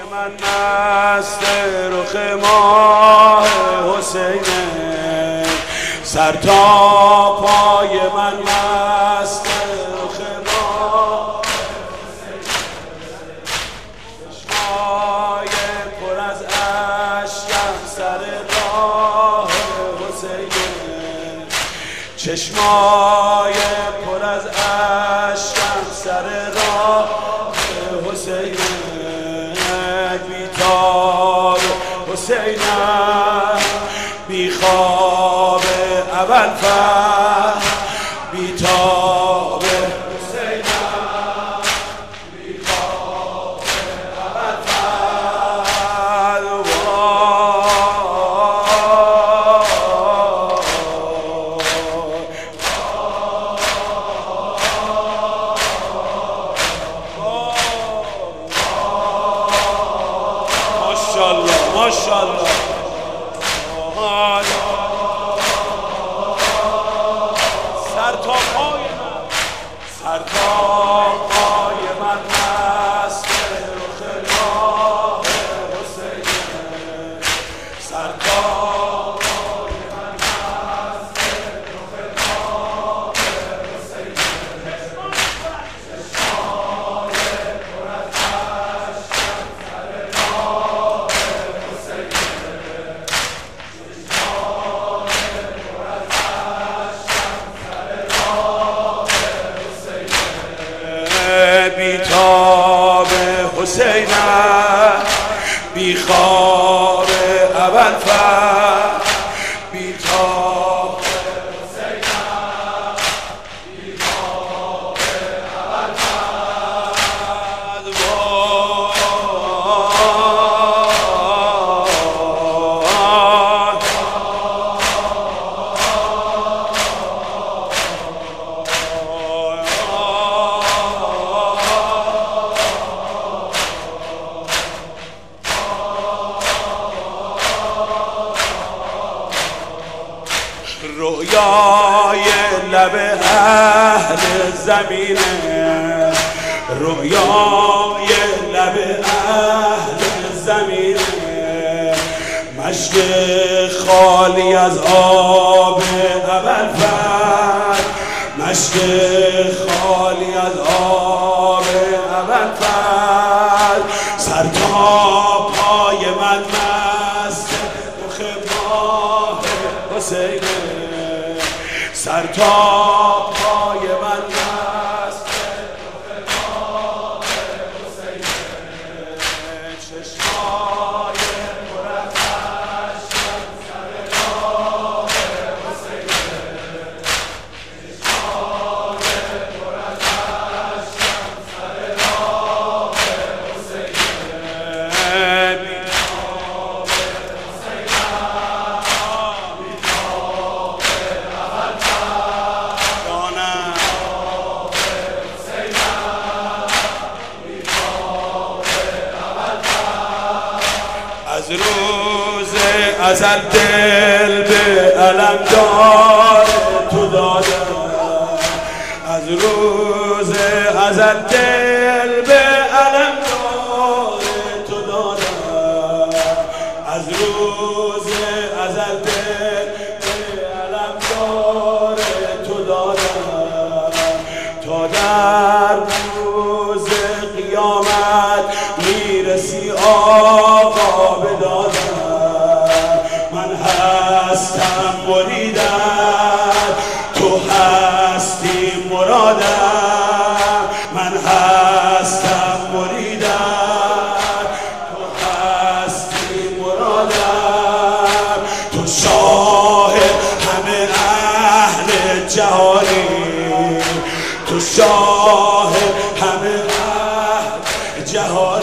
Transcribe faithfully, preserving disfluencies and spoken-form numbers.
من مست رخ ماه حسینه، سر تا پای من مست رخ ماه حسینه، چشمای پر از اشکم سر راه حسینه، چشمای پر از اشکم سر راه حسینه، بیتاب حسینه، بی خواب اول فر، بیتاب حسینه، بی خواب اول فر. ماشاءالله ماشاءالله سر تا پای من، سر تا پای من مست رخ ماه حسینه، سر تا پای من مست رخ ماه حسینه، چشمای پر از اشکم سر راه حسینه، چشمای پر از اشکم سر راه حسینه، بیتاب حسینه، بی خواب اول فر، بیتاب حسینه، بی خواب اول رویای لب اهل زمینه، رویای لب اهل زمینه، مشک خالی از آب اول فر، مشک خالی از آب اول فر، سر تا پای من مست رخ ماه حسینه، سر تا پای من مست رخ ماه حسینه، چشمای پر از اشکم سر راه حسینه، چشمای پر از اشکم سر راه حسینه، بیتاب حسینه، بیتاب اول فر، جانم حسینه، بیتاب اول فر. از روز ازل دل به علم دار تو دادم، از روز ازل دل به علم دار تو دادم، از روز ازل دل به علم دار تو دادم، تا در روز قیامت میرسی آقا بدادم، من هستم مریدم، تو هستی مرادم، من هستم مریدم، تو هستی مرادم، تو شاه همه اهل جهانی، تو شاه همه اهل جهانی.